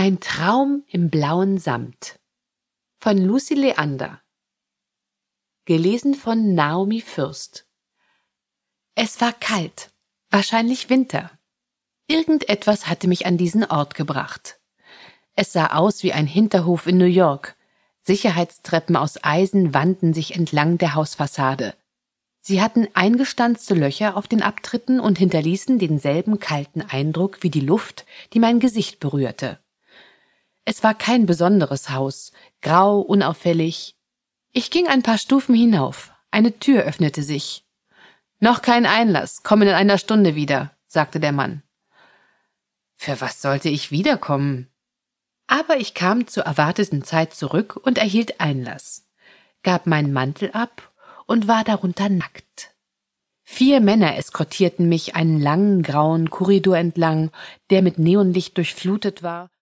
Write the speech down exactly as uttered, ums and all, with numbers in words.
Ein Traum im blauen Samt von Lucy Leander. Gelesen von Naomi Fürst. Es war kalt, wahrscheinlich Winter. Irgendetwas hatte mich an diesen Ort gebracht. Es sah aus wie ein Hinterhof in New York. Sicherheitstreppen aus Eisen wanden sich entlang der Hausfassade. Sie hatten eingestanzte Löcher auf den Abtritten und hinterließen denselben kalten Eindruck wie die Luft, die mein Gesicht berührte. Es war kein besonderes Haus, grau, unauffällig. Ich ging ein paar Stufen hinauf. Eine Tür öffnete sich. »Noch kein Einlass, kommen in einer Stunde wieder«, sagte der Mann. Für was sollte ich wiederkommen? Aber ich kam zur erwarteten Zeit zurück und erhielt Einlass, gab meinen Mantel ab und war darunter nackt. Vier Männer eskortierten mich einen langen grauen Korridor entlang, der mit Neonlicht durchflutet war